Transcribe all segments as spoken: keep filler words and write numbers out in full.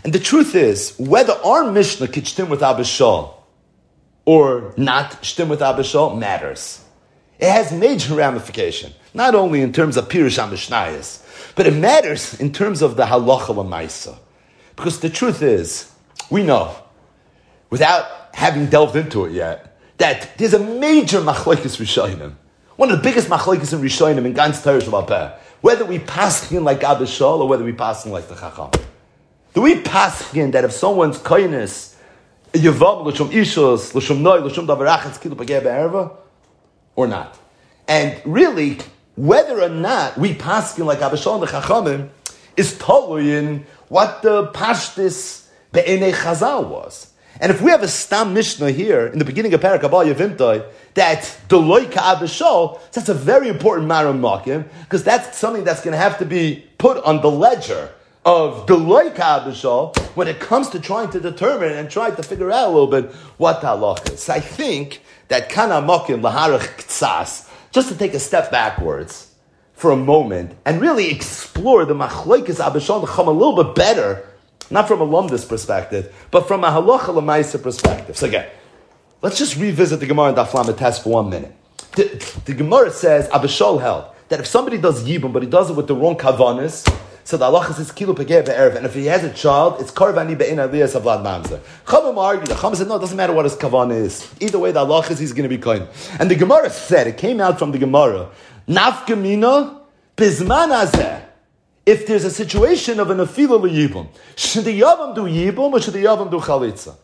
And the truth is, whether our Mishnah could shtim with Abba Shaul or not shtim with Abba Shaul matters. It has major ramification, not only in terms of Pirush HaMishnayos, but it matters in terms of the halacha l'maisa. Because the truth is, we know, without having delved into it yet, that there's a major machlokes Rishonim. One of the biggest machlokes in Rishonim in Gans Torah Shabbat Peh. Whether we paskin like Abba Shaul or whether we paskin like the Chacham. Do we paskin that if someone's kindness, Yavam, L'shum Ishos, L'shum Noi, L'shum Davarachas, Kilu Pageh Be'erva, or not? And really, whether or not we paskin like Abba Shaul and the Chachamim is totally in what the Pashtis Be'enei Chazal was. And if we have a Stam Mishnah here, in the beginning of Parak Abba Yavimtai, that Deloi Ka'Abba Shaul, that's a very important Maram Makim, because that's something that's going to have to be put on the ledger of Deloi Ka'Abba Shaul when it comes to trying to determine and trying to figure out a little bit what the halacha is. So I think that Kana Makim Laharach Ktsas, just to take a step backwards for a moment and really explore the Machlokes Abba Shaul and Chacham a little bit better, not from a lumdus perspective, but from a halacha l'maisa perspective. So again, let's just revisit the Gemara in Daf Lamed Tes for one minute. The, the Gemara says, Abba Shaul held, that if somebody does yibum, but he does it with the wrong kavanis, so the halacha says, kilu pegeh be'erev, and if he has a child, it's karvani be'in aliyas avlad mamzer. Chachamim argued, the Chachamim said, no, it doesn't matter what his kavanah is. Either way, the halacha is he's going to be kind. And the Gemara said, it came out from the Gemara, nafkamina bizman azeh. If there's a situation of an afila l'yibum, should the yavam do yibum or should the yavam do chalitza?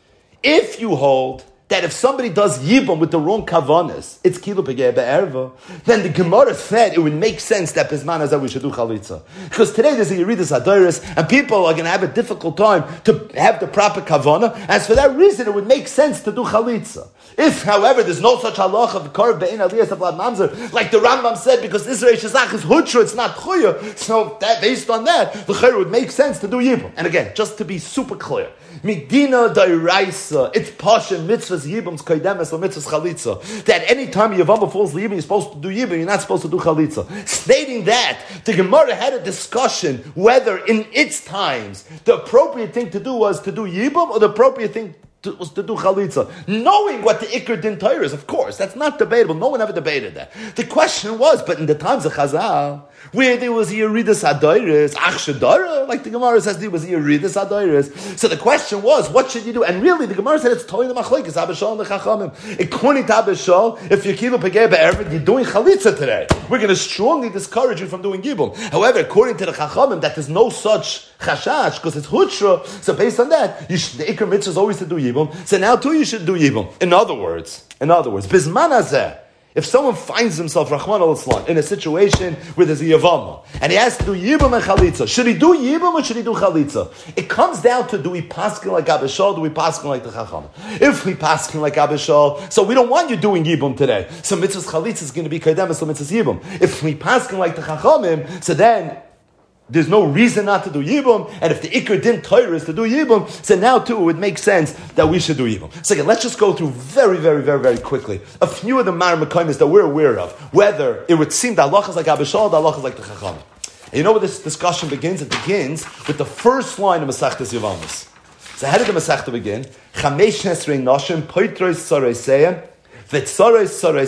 If you hold that if somebody does yibum with the wrong kavanas, it's kilu pegeh be'erva, then the Gemara said it would make sense that bisman hazeh we should do chalitza. Because today there's a Yeridus Adoris, and people are going to have a difficult time to have the proper kavana, and for that reason it would make sense to do chalitza. If, however, there's no such halacha of karv be'in aliyas avlad mamzer, like the Rambam said, because Israel Shazach is hutra, it's not chuya, so that based on that, the chayr would make sense to do yibum. And again, just to be super clear, Medina Dairaisa, it's pasha mitzvahs yibum's kaidemes or mitzvahs chalitza. That any time Yavama falls yibum, you're supposed to do yibum, you're not supposed to do chalitza. Stating that, the Gemara had a discussion whether in its times the appropriate thing to do was to do yibum or the appropriate thing to, was to do chalitza. Knowing what the Iker Din Torah is, of course, that's not debatable. No one ever debated that. The question was, but in the times of Chazal, where there was Yeridus Adoiris, Ach Shadara, like the Gemara says, there was Yeridus Adoiris. So the question was, what should you do? And really, the Gemara said it's totally the machlokes, Abba Shaul and the Chachamim. According to Abba Shaul, if you're kilu pegeh be'erva, you're doing chalitza today. We're going to strongly discourage you from doing yibum. However, according to the Chachamim, that there's no such chashash because it's hutra. So based on that, you should, the ikar mitzvah is always to do yibum. So now too, you should do yibum. In other words, in other words, bisman hazeh. If someone finds himself, Rahman al-Islam, in a situation where there's a Yavama, and he has to do Yibum and Chalitza, should he do Yibum or should he do Chalitza? It comes down to, do we paskin like Abba Shaul, do we paskin like the Chacham? If we paskin like Abba Shaul, so we don't want you doing Yibum today. So mitzvahs Chalitza is going to be Kaidemis, so mitzvahs Yibum. If we paskin like the Chachamim, so then there's no reason not to do Yibum, and if the Iker Din Torah is to do Yibum, so now too it would make sense that we should do Yibum. So again, let's just go through very, very, very, very quickly a few of the Mar Mekaymis that we're aware of, whether it would seem that Allah is like Abba Shaul, that Allah is like the Chacham. And you know where this discussion begins? It begins with the first line of Masechtas Yevamos. So how did the Masechta begin? Chamesh Nesrei Noshim, Poitrois Soreiseyem, the Gemara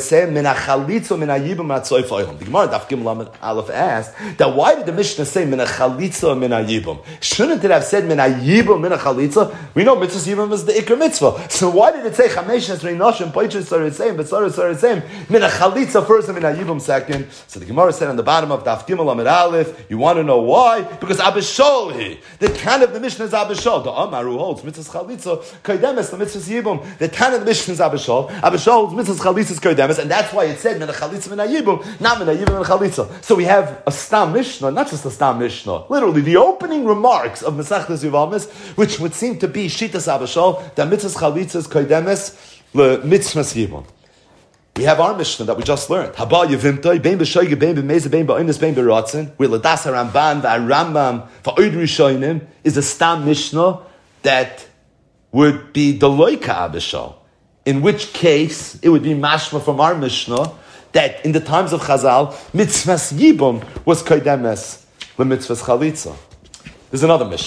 Daf Gimel Lamed Aleph asked that why did the Mishnah say mina chalitza mina yibum? Shouldn't it have said mina yibum mina chalitza? We know mitzvah yibum is the ikar mitzvah. So why did it say chamesh nesrei noshim poiches soreisem but soreisem mina chalitza first and mina yibum second? So the Gemara said on the bottom of Daf Gimel Lamed Aleph, you want to know why? Because Abba Shaul he the Tan of the Mishnah is Abba Shaul. The Amaru holds mitzvah chalitza kaidemes the mitzvah yibum. The Tan of the Mishnah is Abba Shaul. Abba Shaul mitzvahs chalitzas kodemes, and that's why it said mina chalitza mina yibum, not mina yibum mina chalitza. So we have a stam mishnah, not just a stam mishnah, literally the opening remarks of Masechtas Yevamos, which would seem to be shitas Abba Shaul, that mitzvahs chalitzas kodemes le mitzvahs yibum. We have our mishnah that we just learned. Haba yevimtoi bein b'shoyge bein b'meze bein ba'onis bein b'ratzin. Where l'das haRamban v'aRambam v'oid rishonim is a stam mishnah that would be the loika Abba Shaul. In which case, it would be mashma from our Mishnah that in the times of Chazal, mitzvahs yibum was kodemes le mitzvahs chalitza. There's another Mishnah.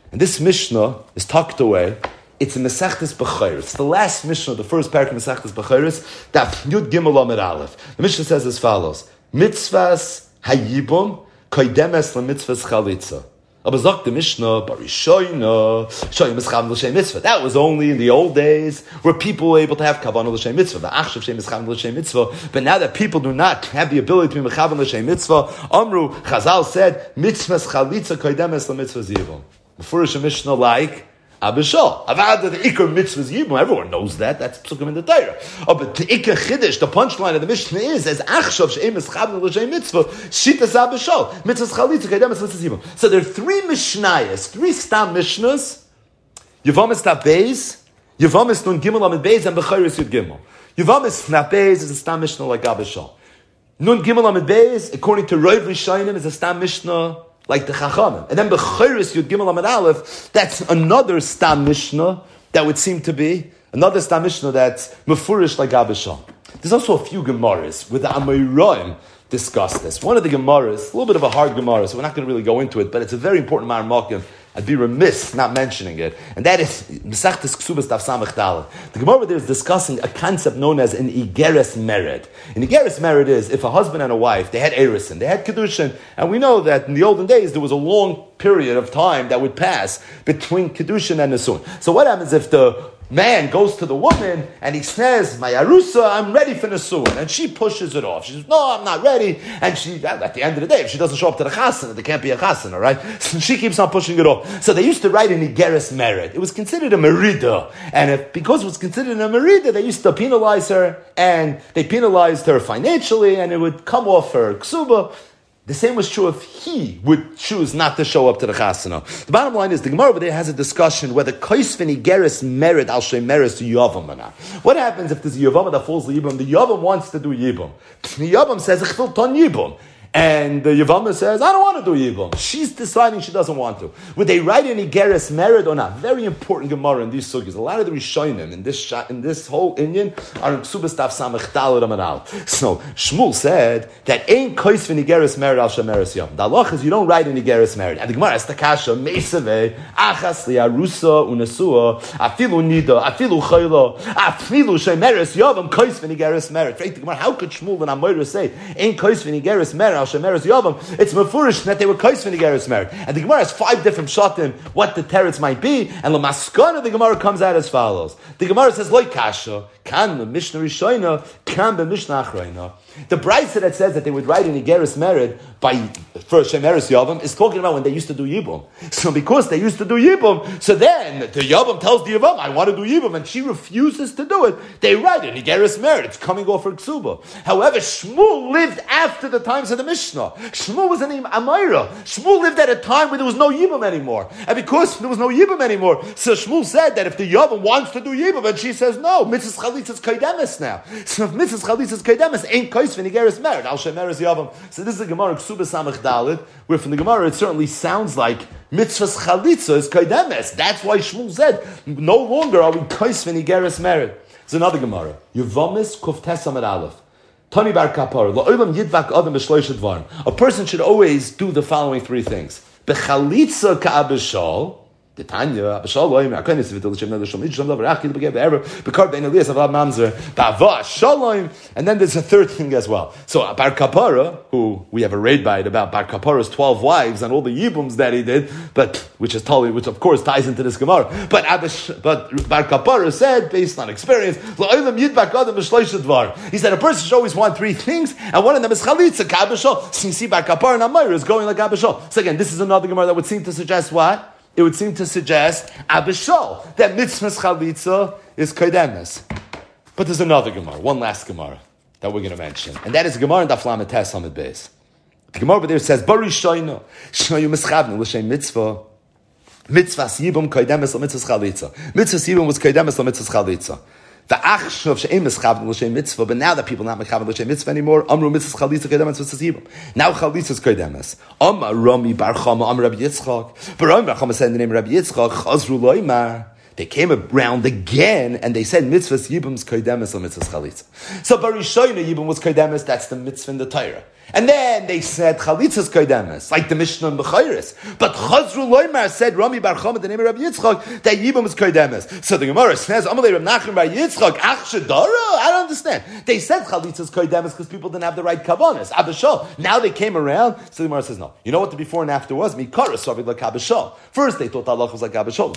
And this Mishnah is tucked away. It's in Masechtas Bechayros. It's the last Mishnah, the first parak of Masechtas Bechayros, that Yud Gimel Amid Aleph. The Mishnah says as follows: Mitzvahs hayibum koidemes lemitzvahs chalitza. Aber sagt the Mishnah, Barishoyna, Shoyim Escham L'Shem Mitzvah. That was only in the old days where people were able to have Kavanah L'Shem Mitzvah. The Achshav Shem Escham L'Shem Mitzvah. But now that people do not have the ability to be Mechavan L'Shem Mitzvah, Amru, Chazal said, Mitzvahs Chalitza Koidemes L'Mitzvah Zivon. Before a Mishnah like Abishal. Avada, the Iker Mitzvah Zivon. Everyone knows that. That's Psukim in the Torah. Oh, but the Iker Chiddush, the punchline of the Mishnah is, as Achshav Shem Escham L'Shem Mitzvah, Shitas Abishal. Mitzvahs Chalitza Koidemes L'Mitzvah Zivon. So there are three Mishnayos, three Stam Mishnahs, Yevamis Tav Beis, Yevamis Nun Gimel Amid Beis, and Bechayros Yud Gimel. Yevamis Tav Beis is a Stam Mishnah like Abishal. Nun Gimel Amid Beis, according to Rav Rishonim, is a Stam Mishnah like the Chachamim. And then Bechayros Yud Gimel Amid Aleph, that's another Stam Mishnah that would seem to be, another Stam Mishnah that's Mefurish like Abishal. There's also a few Gemaras with the Amoraim discuss this. One of the Gemaras, a little bit of a hard Gemara, so we're not going to really go into it, but it's a very important Mar Makim. I'd be remiss not mentioning it. And that is Mesachtes Ksubas Daf Samech Daled. The Gemara there is discussing a concept known as an Igeres Mered. An Igeres Mered is if a husband and a wife, they had Erusin, they had Kedushin, and we know that in the olden days there was a long period of time that would pass between Kedushin and Nisun. So what happens if the man goes to the woman and he says, "My Arusa, I'm ready for Nisun," and she pushes it off. She says, "No, I'm not ready." And she, at the end of the day, if she doesn't show up to the chasana, there can't be a chasana, right? So she keeps on pushing it off. So they used to write an Igeres Mered. It was considered a merida, and if, because it was considered a merida, they used to penalize her, and they penalized her financially, and it would come off her ksuba. The same was true if he would choose not to show up to the chasana. The bottom line is, the Gemara over there has a discussion whether koisvin Igeres Mered al shem meres to Yavam or not. What happens if there's a Yavam that falls the Yibam? The Yavam wants to do Yibam. The Yavam says, "Ich will ton Yibam." And the Yavama says, "I don't want to do Yibum." She's deciding she doesn't want to. Would they write any Igeres Mered or not? Very important Gemara in these sugis. A lot of the Rishonim in this shot, in this whole Indian are in Ksubas Daf Samech Daled Amid Aleph. So Shmuel said that ain't koisvin Igeres Mered al shemeres Yom. The halach is you don't write any Igeres Mered. And the Gemara has the kasha meisave achas liarusa unasua afilu nida afilu chayla afilu shemeres Yom koisvin Igeres Mered. The Gemara, how could Shmuel and Amoira say ain't koisvin Igeres Mered? Shemeres Yavam, it's mefurish that they were koisvin Igeres Mered. And the Gemara has five different shatim what the teretz might be, and the maskana the Gemara comes out as follows. The Gemara says, "Loi kasha kan the Mishnah Rishoina kan the Mishnah Achrayna." The brayso that says that they would write in Igeres Mered by for Shemeres Yavam is talking about when they used to do Yibum. So because they used to do Yibum, so then the Yavam tells the Yavam, "I want to do Yibum," and she refuses to do it. They write in Igeres Mered. It's coming off her ksuba. However, Shmuel lived after the times of the Mishnah. Shmuel was an Amira. Shmuel lived at a time where there was no Yibum anymore, and because there was no Yibum anymore, so Shmuel said that if the Yavam wants to do Yibum, and she says no, Mitzvahs Chalitzas Kaidemes now. So if Mitzvahs Chalitzas Kaidemes ain't koisvin Igeres Mered al shemeres Yavam. So this is a Gemara Ksubas Samech Daled, where from the Gemara it certainly sounds like Mitzvahs Chalitza is Kaidemes. That's why Shmuel said no longer are we koisvin Igeres Mered. It's another Gemara. Yevamis Kuftes Amid Aleph. Tani bar kapar la'olam yidvak adam b'shloisha dvarim. A person should always do the following three things: bechalitza ka'abishal. The Tanya, Abishal loyim, Akenis v'til l'shem l'shem l'shem l'shem l'shem l'shem l'shem b'kar bein Elias avad mamzer ba'ava shalom. And then there's a third thing as well. So Bar Kapara, who we have a raid bite about Bar Kapara's twelve wives and all the yibums that he did, but which is totally, which of course ties into this Gemara. But Abish, but Bar Kapara said, based on experience, la'olam yidbak adam b'shloisha dvar. He said a person should always want three things, and one of them is chalitza ka'abishal. So you see, Bar Kapara and Amir is going like Abishal. So again, this is another Gemara that would seem to suggest what? It would seem to suggest Abishal, that mitzvahs chalitza is kaidemes. But there's another Gemara, one last Gemara that we're going to mention, and that is Gemara in Daf Lamed Tes Amid Beis. The Gemara over there says, "Bari shoyno shoyu mischavnu l'shem mitzvah mitzvahs yibum kaidemes l'mitzvahs chalitza. Mitzvahs yibum was kaidemes l'mitzvahs chalitza. The achshav she'em mischavnu l'shem mitzvah, but now that people are not mischavnu l'shem mitzvah anymore, amru mitzvahs chalitza kaidemes mitzvahs yibum. Now chalitza is kaidemes. Amar Rami Bar Chama Amar Rabbi Yitzchak. But Rami Bar Chama said in the name of Rabbi Yitzchak, Chazru loymar They came around again and they said mitzvahs yibum's kodemis or mitzvahs chalitza. So Barishoyna yibum was kodemis, that's the mitzvah in the Torah. And then they said chalitza's kodemis, like the Mishnah in Bechayris. But Chazru Loimar said Rami Bar Chama, the name of Rabbi Yitzchak, that yibum is kodemis. So the Gemara says, Amalei Rab Nachman Bar Yitzchak, Ach Shadara? I don't understand. They said chalitza's kodemis because people didn't have the right kavanas. Abishol. Now they came around. So the Gemara says, no. You know what the before and after was? Mikara Savi like Abishol. First they thought the halacha was like Abishol.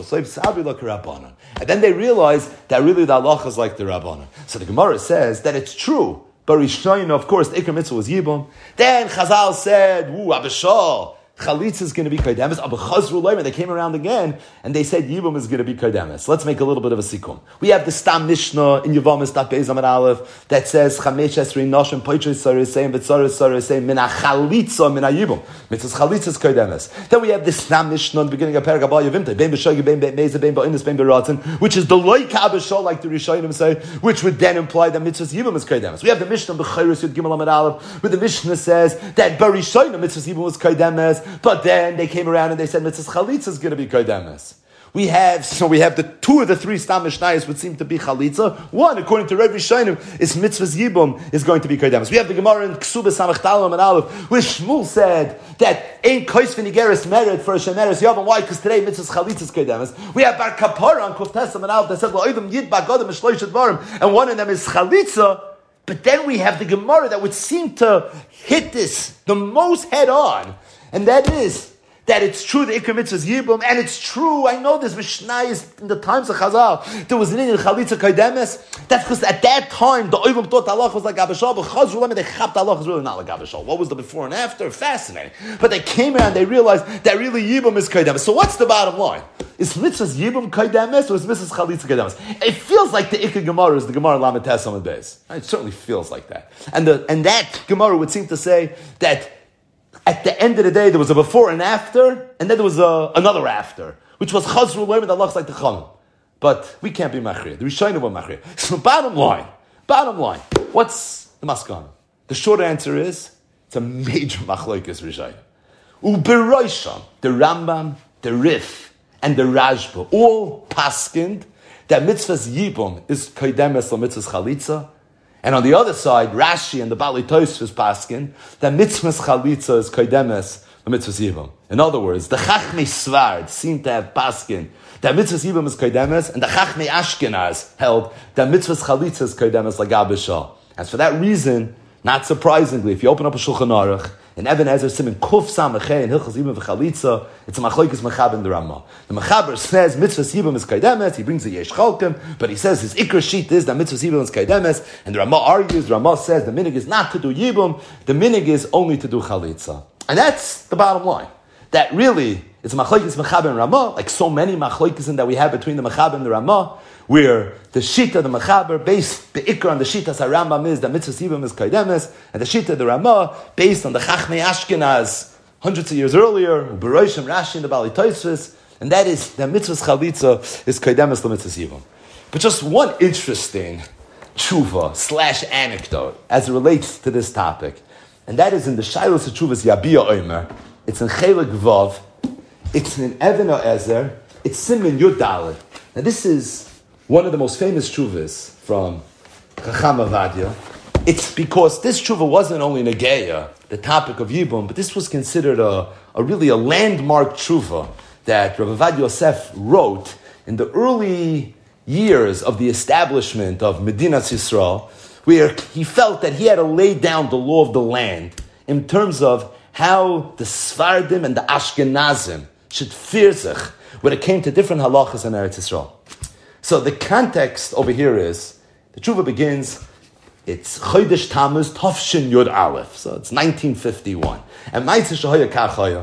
And then they realized that really the halacha is like the Rabbanan. So the Gemara says that it's true. Barishoyna, of course, the Iker Mitzvah was Yibum. Then Chazal said, woo, Abishol, Chalitza is going to be Kodemis. Abu Chazru Leimer, they came around again, and they said Yibum is going to be Kodemis. Let's make a little bit of a sikum. We have the Stam Mishnah in Yevamis, Daf Beis Amud Aleph, that says, Chamesh Esrei Noshim, Poitrei Sarei Seim, V'Tzarei Sarei Seim, Mina Chalitza, Mina Yibum. Mitzvahs Chalitza is Kodemis. Then we have the Stam Mishnah in the beginning of Perek Abba Yevimtei, Ben B'Shogi, Ben Be'ezeh, Ben Ba'inus, Ben B'Ratzin, which is the Loika Abishol, like the Rishonim say, which would then imply that Mitzvahs Yibum is Kodemis. We have the Mishnah in B'Chayros Yud Gimel Amud Aleph, where the Mishnah says that Barishoyna Mitzvahs Yibum was Kodemis, but then they came around and they said Mitzvahs Chalitza is going to be Kodemis. We have, so we have the two of the three Stam Mishnayos would seem to be Chalitza. One, according to Rav Rishonim, is Mitzvahs Yibum is going to be Kodemis. We have the Gemara in Ksubah Samach Talam and Aleph, where Shmuel said that ain't Kois V'Nigeres merit for a Shemeres Yavam. Why? Because today Mitzvahs Chalitza is Kodemis. We have Bar Kapara on Kuf Tesam and Aleph that said La'odim Yid Ba'Godem Shloish Advarim, and one of them is Chalitza. But then we have the Gemara that would seem to hit this the most head on, and that is that it's true the Iker Mitzvah is Yibum, and it's true, I know this Mishnayos in the times of Chazal, there was an Indian Chalitza Kodemis. That's because at that time, the Oivim thought the halacha was like Abishal, but Chazru Lemon, they chapped the halacha was really not like Abishal. What was the before and after? Fascinating. But they came around, they realized that really Yibum is Kodemis. So what's the bottom line? Is Mitzvah's Yibum Kodemis, or is Mitzvah's Chalitza Kodemis? It feels like the Iker Gemara is the Gemara Lamed Tes Amud Beis. It certainly feels like that. And, the, and that Gemara would seem to say that at the end of the day, there was a before and after, and then there was a, another after, which was Chazru Loim, that looks like the Chalim. But we can't be Machriya. The Rishonim were Machriya. So bottom line, bottom line, what's the Maskana? The short answer is, it's a major Machlokes Rishonim. Uberoisham, the Rambam, the Rif, and the Rashba, all paskind that Mitzvah's Yibum is Kodemis or Mitzvah's Chalitza. And on the other side, Rashi and the Bali Tosfos paskin that Mitzvah's Chalitza is Kodemis or Mitzvah's Yibum. In other words, the Chachmei Svard seemed to have paskin that Mitzvah's Yibum is Kodemis, and the Chachmei Ashkenaz held that Mitzvah's Chalitza is Kodemis like Abishal. And for that reason, not surprisingly, if you open up a Shulchan Aruch, in Even Ezer Siman Kuf Samachei and Hilchos Yibum v'Chalitza, it's a Machlokes Mechaber in the Ramah. The Mechaber says Mitzvah's Yibum is Kodemis. He brings the Yesh Chalkim, but he says his Ikra sheet is that Mitzvah's Yibum is Kodemis, and the Ramah argues. The Ramah says the minig is not to do Yibum, the minig is only to do Chalitza, and that's the bottom line. That really it's a Machlokes Mechaber and Ramah, like so many Machlokes that we have between the Mechaber and the Ramah, where the Shita, the Mechaber, based the Ikra on the Shita Sarambam is that Mitzvah's Yibum is Kodemis, and the Shita, the Ramah, based on the Chachmei Ashkenaz hundreds of years earlier, Beroishim Rashi and the Bali Tosfos, and that is that Mitzvah's Chalitza is Kodemis the Mitzvah's Yibum. But just one interesting tshuva slash anecdote as it relates to this topic, and that is in the Shilos Tshuvas Yabia Omer. It's in Chelik Vav. It's in Even Ezer. It's Siman Yud Dalet. Now this is one of the most famous tshuvas from Chacham Avadia. It's because this tshuva wasn't only Negeya, the topic of Yibum, but this was considered a, a really a landmark tshuva that Rav Avadia Yosef wrote in the early years of the establishment of Medinas Yisrael, where he felt that he had to lay down the law of the land in terms of how the Sfardim and the Ashkenazim should fear sich when it came to different halachas in Eretz Yisrael. So the context over here is, the tshuva begins, it's Chodesh Tammuz Tafshin Yud Aleph, so it's nineteen fifty-one. And Ma'aseh Shehoya Kachaya,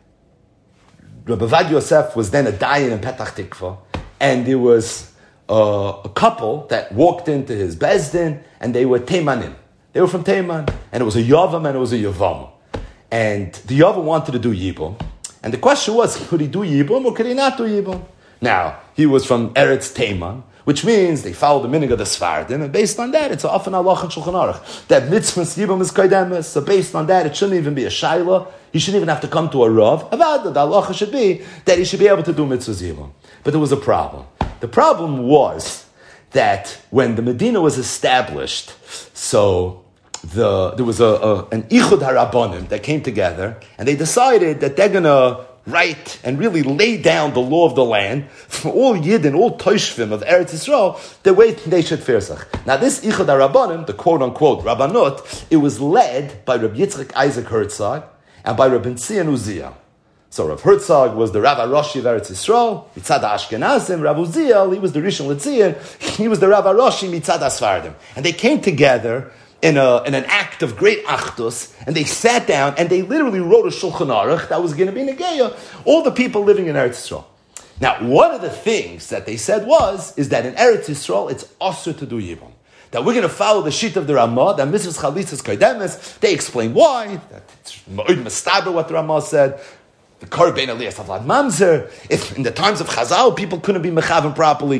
Rabbi Avadia Yosef was then a dayan in Petach Tikva, and there was uh, a couple that walked into his Bezdin, and they were Teimanim. They were from Teiman, and it was a Yavam and it was a Yavam. And the Yavam wanted to do Yibum, and the question was, could he do Yibum or could he not do Yibum? Now, he was from Eretz Teiman, which means they followed the minig of the Sfardim, and based on that, it's often halach and Shulchan Aruch that Mitzvah's Yibum is Kodemis. So based on that, it shouldn't even be a Shaila. He shouldn't even have to come to a Rav. Avad, the halacha should be that he should be able to do Mitzvah's Yibum. But there was a problem. The problem was that when the Medina was established, so the there was a, a an Ichud HaRabbanim that came together, and they decided that they're going to write and really lay down the law of the land for all Yidden, all Toshvim of Eretz Yisrael, the way they should fear sich. Now this Ichud HaRabbanim, the quote-unquote Rabbanot, it was led by Rabbi Yitzchak Isaac Herzog and by Rabbi Tzion Uziel. So Rav Herzog was the Rav Aroshi of Eretz Yisrael, Mitzad Ashkenazim. Rav Uziel, he was the Rishon LeZion, he was the Rav Aroshi Mitzad Asfardim. And they came together in a in an act of great achdus, and they sat down and they literally wrote a Shulchan Aruch that was going to be Negeya, all the people living in Eretz Yisrael. Now, one of the things that they said was, is that in Eretz Yisrael, it's osur to do Yibum. That we're going to follow the sheet of the Ramah, that Mitzvahs Chalitzas Kaidemes. They explain why, that it's Ma'ud Mastaber what the Ramah said, the Korban Aliyah Savlad Mamzer. If in the times of Chazal, people couldn't be mechaven properly,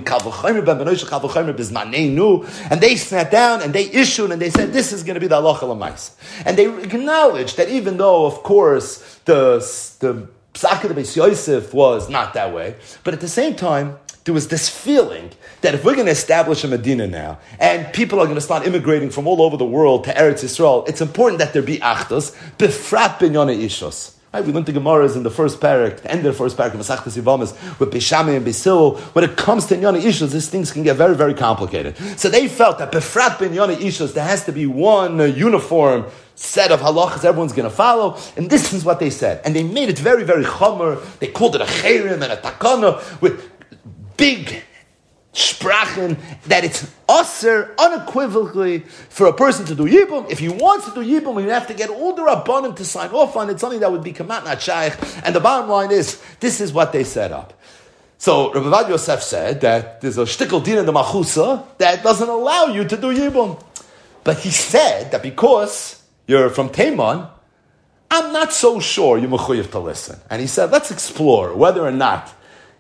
and they sat down and they issued and they said, this is going to be the halacha l'mais. And they acknowledged that even though, of course, the the Psaka of Beis Yosef was not that way, but at the same time, there was this feeling that if we're going to establish a Medina now, and people are going to start immigrating from all over the world to Eretz Yisrael, it's important that there be achdus, befrat binyane ishos. Right, we learned the Gemaras in the first parak, the end of the first parak of Masechtas Yevamos, with Beishamim and Beisil. When it comes to Inyana Ishos, these things can get very, very complicated. So they felt that Befrat B'inyana Ishos, there has to be one uh, uniform set of halachas everyone's going to follow, and this is what they said. And they made it very, very chomer. They called it a cherim and a takana with big sprachen, that it's usher unequivocally for a person to do yibum. If he wants to do yibum, he would have to get all the rabbanim to sign off on it, something that would be kamat not shaykh. And the bottom line is, this is what they set up. So Rabbi Vad Yosef said that there's a shtickle din in the machusa that doesn't allow you to do yibum. But he said that because you're from Teiman, I'm not so sure you're mechuyev to listen. And he said, let's explore whether or not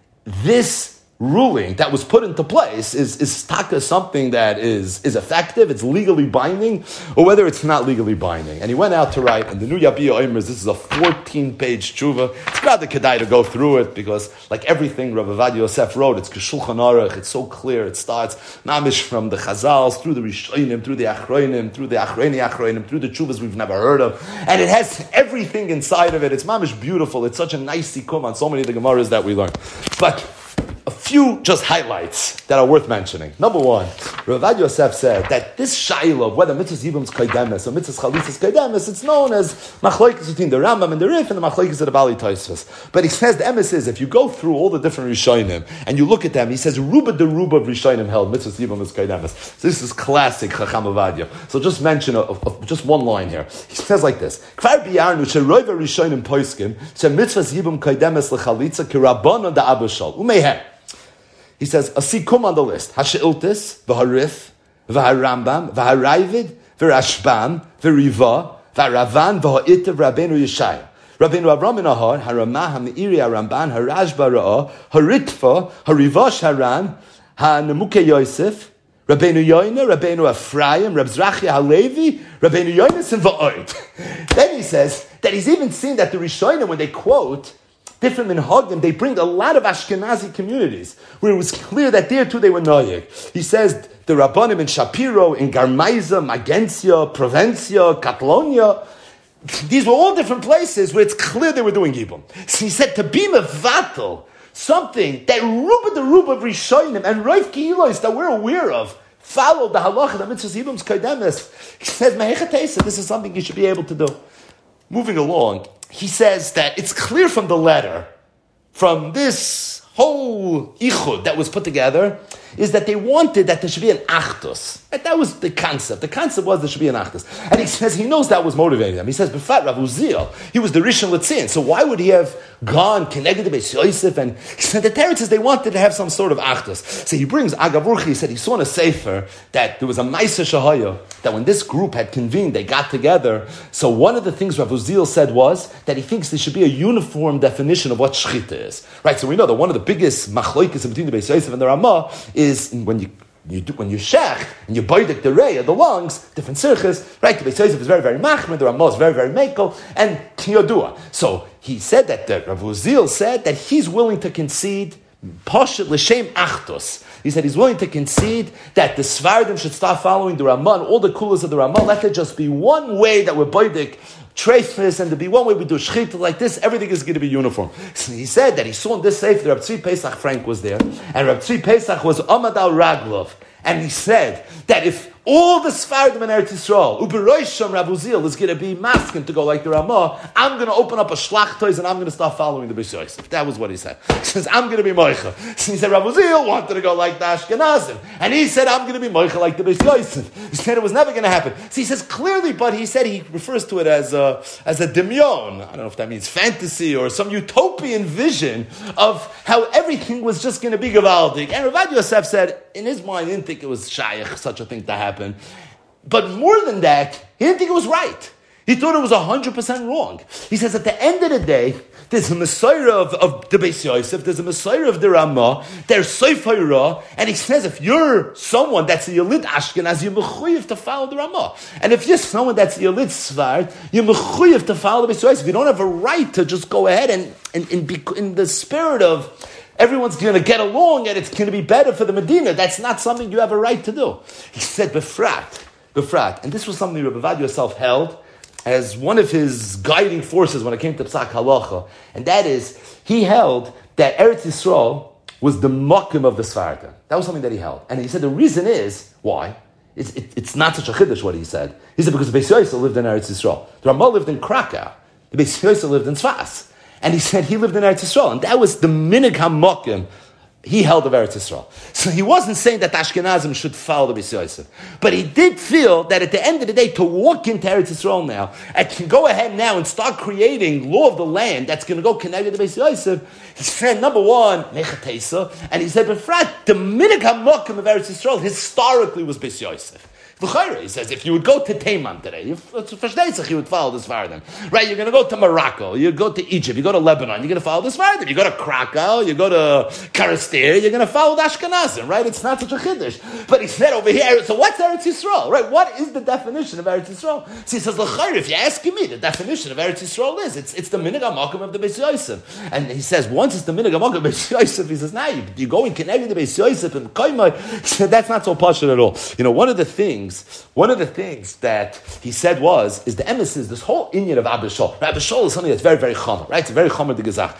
this ruling that was put into place is, is taka something that is, is effective, it's legally binding, or whether it's not legally binding. And he went out to write, and the new Yabiyah Oimers, this is a fourteen-page tshuva. It's rather kedai to go through it, because like everything Rabbi Vad Yosef wrote, it's Keshulchan Aruch, it's so clear, it starts mamish from the Chazals, through the Rishonim, through the Achroinim, through the Achreini Achroinim, through the tshuvas we've never heard of, and it has everything inside of it. It's mamish beautiful, it's such a nice sikum on so many of the Gemaras that we learn. But a few just highlights that are worth mentioning. Number one, Rav Vad Yosef said that this shayla of whether mitzvahs yibum is kaidemes or mitzvahs chalitzas kaidemes, it's known as machlokes between the Rambam and the Rif and the machlokes of the Bali Tosfos. But he says the emes is, if you go through all the different Rishonim and you look at them, he says ruba de ruba of Rishonim held mitzvahs yibum is kaidemes. So this is classic Chacham Avadia. So just mention a, a, a, just one line here. He says like this: Kvar biyarnu sheroiva Rishonim poiskim she mitzvahs yibum kaidemes lechalitza kirabbanon da abashal umehem. He says, a sikum on the list. Hashiltis, v'harif, v'harambam, v'harayvid, v'rashbam, v'riva, v'ravan, v'ha'itav, Rabbeinu Yeshaya. Rabbeinu Avram in Ahar, Haramah, Ha'meiri, Haramban, Harashba Ra'ah, Haritva, Harivash Haran, Ha'nemuke Yosef, Rabbeinu Yoina, Rabbeinu Ephraim, Reb Zrachia Halevi, Rabbeinu Yoinis, and Va'oid. Then he says that he's even seen that the Rishonim, when they quote different minhagim, they bring a lot of Ashkenazi communities where it was clear that there too they were noyeg. He says the Rabbanim in Shapiro, in Garmaiza, Magencia, Provencia, Catalonia, these were all different places where it's clear they were doing yibum. So he said to be mevatel, something that ruba the ruba of Rishonim and Rav Kihilos that we're aware of, follow the halacha, the mitzvahs yibum's kaidemes. He says mehechatesa, this is something you should be able to do. Moving along, he says that it's clear from the letter, from this whole ichud that was put together, is that they wanted that there should be an achdus. And that was the concept. The concept was there should be an achdus. And he says he knows that was motivating them. He says, Befat Rav Uziel, he was the Rishon LeZion. So why would he have gone connected to Beis Yosef? And he said the Teretz says they wanted to have some sort of achdus. So he brings Agavurchi, he said he saw in a sefer that there was a Maisa Shahaya, that when this group had convened, they got together. So one of the things Rav Uziel said was that he thinks there should be a uniform definition of what shchita is. Right, so we know that one of the biggest machloikis between the Beis Yosef and the Ramah is when you you do, when you shech and you boidik the reya, the lungs, different sirches, right? The Beis Yosef is very, very machmer, the Ramah is very, very mekel, and yodua. So he said that the Rav Uziel said that he's willing to concede Poshet l'shem achtos. He said he's willing to concede that the Svardim should start following the Ramah and all the kulas of the Ramah. Let there just be one way that we're boidik treifus, and to be one way we do shchita like this, everything is going to be uniform. So he said that he saw in this sefer, Reb Tzvi Pesach Frank was there, and Reb Tzvi Pesach was Amad al Raglov, and he said that if all the Sfardim in Eretz Yisrael, Uberoisham Rav Uziel is going to be masking to go like the Ramah, I'm going to open up a shlachtois and I'm going to start following the Beis Yosef. That was what he said. He says, I'm going to be Moicha. So he said, Rav Uziel wanted to go like the Ashkenazim. And he said, I'm going to be Moicha like the Beis Yosef. He said it was never going to happen. So he says clearly, but he said he refers to it as a, as a demyon. I don't know if that means fantasy or some utopian vision of how everything was just going to be Gavaldik. And Rav Yosef said, in his mind, he didn't think it was Shaykh, such a thing to happen. But more than that, he didn't think it was right. He thought it was one hundred percent wrong. He says at the end of the day, there's a Messiah of, of the Beis Yosef, there's a Messiah of the Ramah, there's Sefer Ra, and he says if you're someone that's a Yelid Ashkenaz, you're mechuyev to follow the Ramah. And if you're someone that's a Yelid Sfard, you're mechuyev to follow the Beis Yosef. You don't have a right to just go ahead and, and, and be in the spirit of everyone's going to get along and it's going to be better for the Medina. That's not something you have a right to do. He said, Befrat, Befrat. And this was something Rebbe Vadia himself held as one of his guiding forces when it came to Psak Halacha. And that is, he held that Eretz Yisrael was the Mokim of the Sfardim. That was something that he held. And he said the reason is, why? It's, it, it's not such a chiddush what he said. He said because the Beis Yosef lived in Eretz Yisrael. The Ramah lived in Krakow. The Beis Yosef lived in Tzfas. And he said he lived in Eretz Yisrael, and that was the minig hamokim he held of Eretz Yisrael. So he wasn't saying that Ashkenazim should follow the Beis Yosef, but he did feel that at the end of the day, to walk into Eretz Yisrael now and can go ahead now and start creating law of the land that's going to go connect with the Beis Yosef. He said number one mechatesa, and he said befrat the minig hamokim of Eretz Yisrael historically was Beis Yosef. He says, if you would go to Teiman today, you, you would follow this Vardim. Right? You're going to go to Morocco, you go to Egypt, you go to Lebanon, you're going to follow this Vardim. You go to Krakow, you go to Karastir, you're going to follow the Ashkenazim, right? It's not such a chiddush. But he said over here, so what's Eretz Yisrael, right? What is the definition of Eretz Yisrael? So he says, L'chayr, if you're asking me, the definition of Eretz Yisrael is, it's, it's the minig hamokim of the Beis Yosef. And he says, once it's the minig hamokim of the Beis Yosef, he says, nah, you, you go and connect with the Beis Yosef and Koimai. He said, that's not so pashut at all. You know, one of the things One of the things that he said was, is the emesis, this whole inyan of Abba Shol. Abba Shol is something that's very, very chomer, right? It's a very chomer de gezach.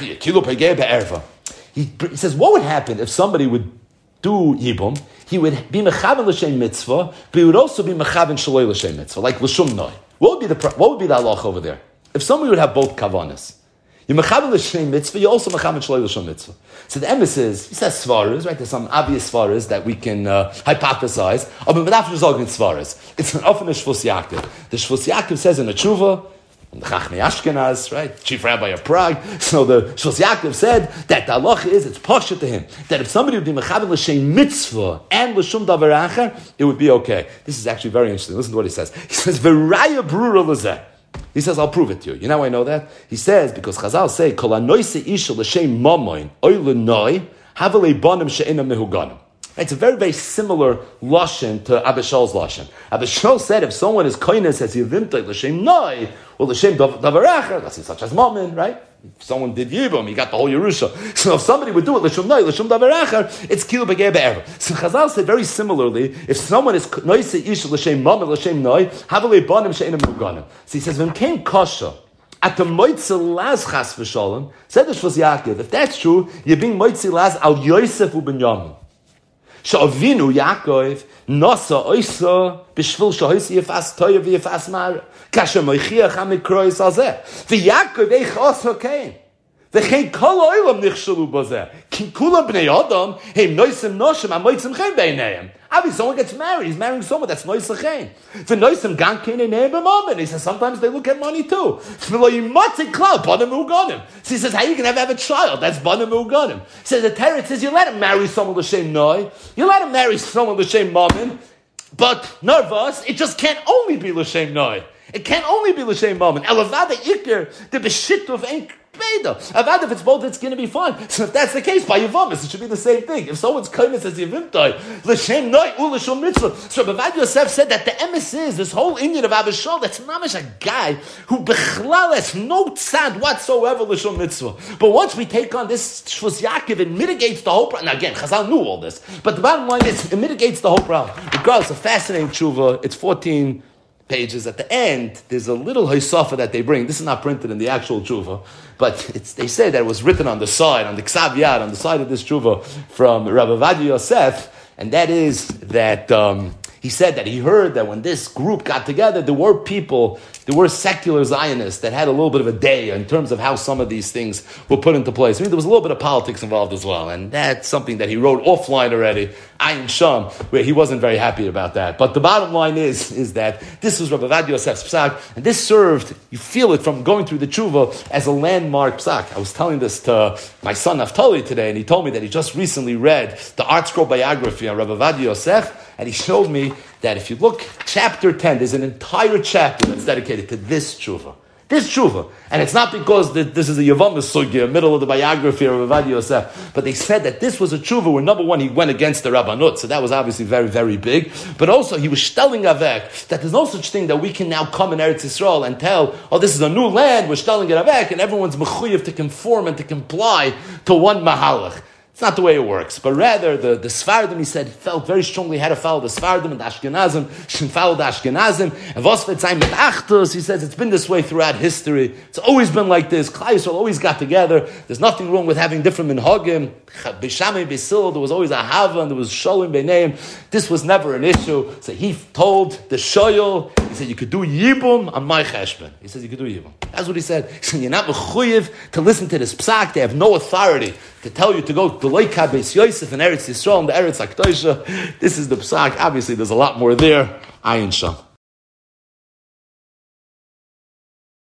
He he says, what would happen if somebody would do Yibum? He would be mechaven l'shem mitzvah, but he would also be mechaven shaloi l'shem mitzvah, like l'shum noi. What would be the what would be the halach over there? If somebody would have both kavanas, you mechaven l'shem mitzvah, you also mechaven shaloi l'shem mitzvah. So the emesis, he says svaras, right? There's some obvious svaras that we can uh, hypothesize. Oh, but after resolving svaras, it's an often a Shvus Yaakov. The Shvus Yaakov says in a tshuva, the Chachmei Ashkenaz, right, chief rabbi of Prague. So the Shvus Yaakov said that the halach is, it's pasha to him, that if somebody would be mechaven l'shem mitzvah and l'shum davar acher, it would be okay. This is actually very interesting. Listen to what he says. He says, "V'raya brura l'zeh." He says, I'll prove it to you. You know how I know that? He says, because Chazal say, Kol hanoise isha l'shem mamoin, oy l'noi, havelei bonim she'enam mehuganim. It's a very, very similar lashon to Abba Shol's lashon. Abba Shol said, if someone is koines as yivimtoi l'shem noi, or l'shem davar acher, that's such as mammon, right? If someone did Yibum, he got the whole Yerusha. So if somebody would do it, l'shum noi, l'shum davar acher, it's kilu b'gei be'ever. So Chazal said very similarly, if someone is noise ish l'shem mammon, l'shem noi, havelei bonim she'enam mehuganim. So he says, when came kasha, at the moitzi laz chas v'sholem, said the Shvus Yaakov, if that's true, you're being moitzi laz al Yosef u Binyamin. Sha'avinu Yaakov nasa oisa b'shvil shahoisi yifas toya v'yifas mar kasha moichiach amikrois azeh v'Yaakov eich osa kein v'chein kol oilam nichshalu b'zeh ki kulam b'nei adam heim noisim noshim amoitzim chen b'einayim. Obviously, someone gets married, he's marrying someone that's noisim chen v'noisim gankin einayim b'momen. He says sometimes they look at money too. V'loyimatzik klal banim uganim. So he says how you can have, have a child that's banim uganim. He says the Torah says you let him marry someone l'shem noi, you let him marry someone l'shem mammon, but nervous it just can't only be l'shem noi. It can't only be l'shem mammon. Elavada ikir the beshituv ain't Beda. Avad, if it's both, it's going to be fine. So if that's the case, by Yevamis, it should be the same thing. If someone's kindness as Yevimtai, L'Shem Noi, U'L'Shum Mitzvah. So Rabbi Yosef said that the emes is, this whole Indian of Abishol, that's mamish a guy who bechlal has no tzad whatsoever L'Shum Mitzvah. But once we take on this Shvus Yaakov, it mitigates the whole problem. Now again, Chazal knew all this, but the bottom line is, it mitigates the whole problem. Regardless, a fascinating tshuva, it's fourteen pages. At the end, there's a little hisafa that they bring. This is not printed in the actual tshuva, but it's, they say that it was written on the side, on the Ksav Yad, on the side of this tshuva from Rabbi Ovadia Yosef, and that is that um, he said that he heard that when this group got together, there were people, there were secular Zionists that had a little bit of a day in terms of how some of these things were put into place. I mean, there was a little bit of politics involved as well, and that's something that he wrote offline already, Ayin Sham, where he wasn't very happy about that. But the bottom line is, is that this was Rabbi Ovadia Yosef's psak, and this served, you feel it from going through the tshuva, as a landmark psak. I was telling this to my son Naftali today, and he told me that he just recently read the Art Scroll biography on Rabbi Ovadia Yosef, and he showed me that if you look, chapter ten, there's an entire chapter that's dedicated to this tshuva. This tshuva. And it's not because that this is a Yavamas Sugya, middle of the biography of Rabbi Ovadia Yosef, but they said that this was a tshuva where, number one, he went against the Rabbanut, so that was obviously very, very big, but also he was shtelling avek, that there's no such thing that we can now come in Eretz Yisrael and tell, oh, this is a new land, we're shtelling it avek, and everyone's mechuyev to conform and to comply to one mahalach. It's not the way it works, but rather the, the Sfardim, he said, felt very strongly had to follow the Sfardim and the Ashkenazim, should follow the Ashkenazim, and Vosvetzayim mit Achtos, he says, it's been this way throughout history, it's always been like this, Klal Yisrael always got together, there's nothing wrong with having different minhagim, B'Shamay B'Sil, there was always a Hava, and there was Sholem B'Neim, this was never an issue, so he told the Shoyol, he said, you could do Yibum on my cheshbon. He says, you could do Yibum. That's what he said. He said, you're not mechuyev to listen to this psak, they have no authority to tell you to go to Leika Beis Yosef and Eretz Yisrael and the Eretz HaKdosha. This is the psak. Obviously, there's a lot more there. Ayin Sham.